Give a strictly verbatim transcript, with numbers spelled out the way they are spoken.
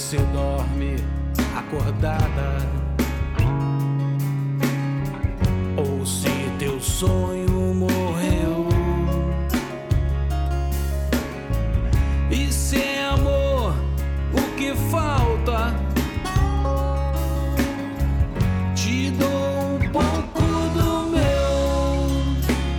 você dorme acordada, ou se teu sonho morreu. E se é amor, o que falta?